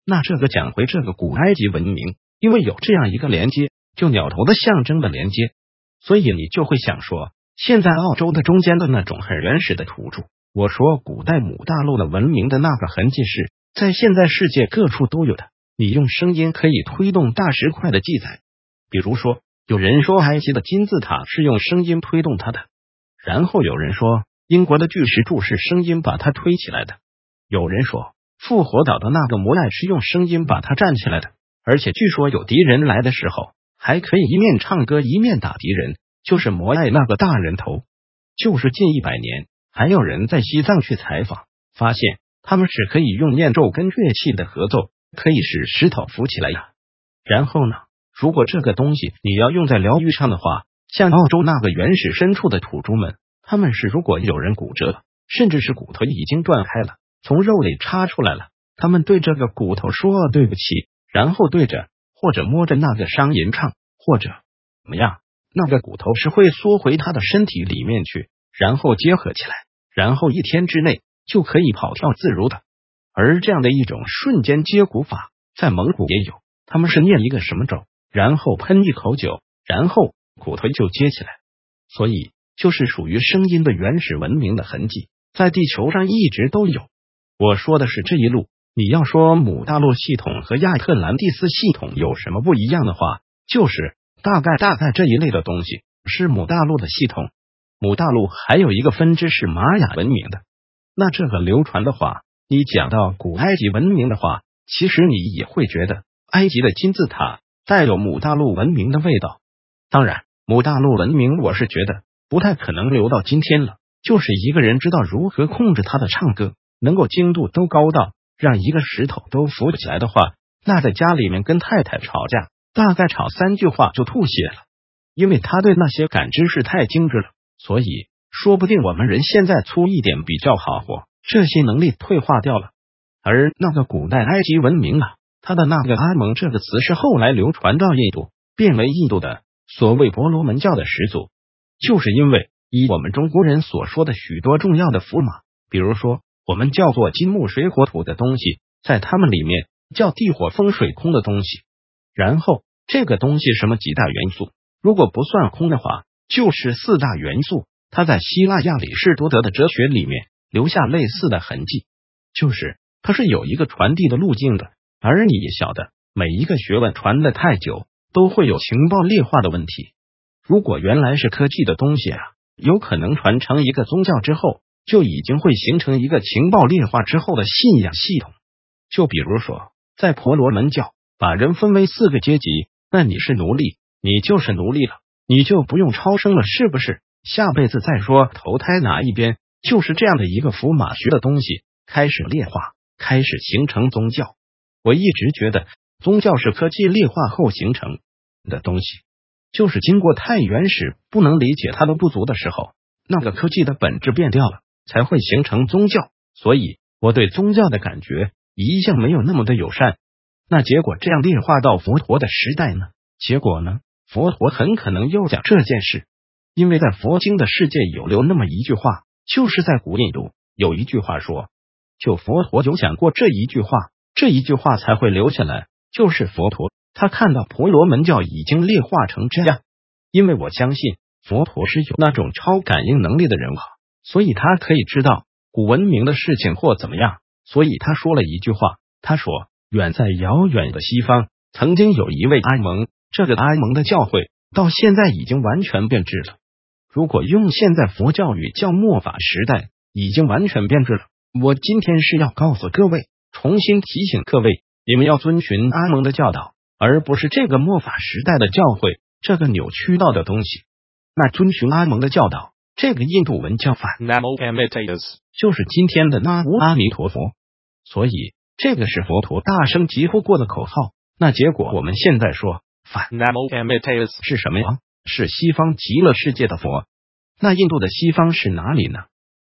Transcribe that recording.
那这个讲回这个古埃及文明，因为有这样一个连接，就鸟头的象征的连接，所以你就会想说，现在澳洲的中间的那种很原始的土著，我说古代母大陆的文明的那个痕迹是在现在世界各处都有的。你用声音可以推动大石块的记载，比如说有人说埃及的金字塔是用声音推动它的，然后有人说英国的巨石柱是声音把它推起来的，有人说复活岛的那个摩艾是用声音把它站起来的，而且据说有敌人来的时候还可以一面唱歌一面打敌人，就是摩艾那个大人头。就是近100年，还有人在西藏去采访，发现他们是可以用念咒跟乐器的合奏，可以使石头浮起来的。然后呢，如果这个东西你要用在疗愈上的话，像澳洲那个原始深处的土著们，他们是如果有人骨折，甚至是骨头已经断开了，从肉里插出来了，他们对这个骨头说对不起，然后对着或者摸着那个伤吟唱，或者怎么样，那个骨头是会缩回他的身体里面去，然后结合起来，然后1天之内就可以跑跳自如的。而这样的一种瞬间接骨法在蒙古也有，他们是念一个什么咒，然后喷一口酒，然后骨头就接起来，所以就是属于声音的原始文明的痕迹，在地球上一直都有。我说的是这一路，你要说母大陆系统和亚特兰蒂斯系统有什么不一样的话，就是大概这一类的东西是母大陆的系统。母大陆还有一个分支是玛雅文明的，那这个流传的话，你讲到古埃及文明的话，其实你也会觉得埃及的金字塔带有母大陆文明的味道。当然母大陆文明我是觉得不太可能留到今天了，就是一个人知道如何控制他的唱歌，能够精度都高到让一个石头都浮起来的话，那在家里面跟太太吵架，大概吵3句话就吐血了，因为他对那些感知是太精致了。所以说不定我们人现在粗一点比较好活，这些能力退化掉了。而那个古代埃及文明啊，它的那个阿蒙这个词是后来流传到印度，变为印度的所谓婆罗门教的始祖，就是因为以我们中国人所说的许多重要的符码，比如说我们叫做金木水火土的东西，在他们里面叫地火风水空的东西。然后这个东西什么几大元素，如果不算空的话，就是4大元素。它在希腊亚里士多德的哲学里面留下类似的痕迹，就是它是有一个传递的路径的。而你也晓得，每一个学问传得太久都会有情报劣化的问题。如果原来是科技的东西啊，有可能传承一个宗教之后，就已经会形成一个情报劣化之后的信仰系统。就比如说在婆罗门教把人分为4个阶级，那你是奴隶，你就是奴隶了，你就不用超生了，是不是？下辈子再说投胎哪一边，就是这样的一个符码学的东西开始劣化，开始形成宗教。我一直觉得宗教是科技劣化后形成的东西，就是经过太原始不能理解它的不足的时候，那个科技的本质变掉了，才会形成宗教。所以我对宗教的感觉一向没有那么的友善。那结果这样劣化到佛陀的时代呢？结果呢？佛陀很可能又讲这件事，因为在佛经的世界有留那么一句话，就是在古印度有一句话说，就佛陀有讲过这一句话，这一句话才会留下来，就是佛陀他看到婆罗门教已经劣化成这样。因为我相信佛陀是有那种超感应能力的人物，所以他可以知道古文明的事情或怎么样，所以他说了一句话，他说远在遥远的西方曾经有一位阿蒙，这个阿蒙的教会到现在已经完全变质了。如果用现在佛教语叫末法时代，已经完全变质了。我今天是要告诉各位，重新提醒各位，你们要遵循阿蒙的教导，而不是这个末法时代的教会这个扭曲到的东西。那遵循阿蒙的教导，这个印度文叫法 Namo Amitabha， 就是今天的那无阿弥陀佛。所以这个是佛陀大声疾呼过的口号。那结果我们现在说法 Namo Amitabha 是什么呀？是西方极乐世界的佛。那印度的西方是哪里呢？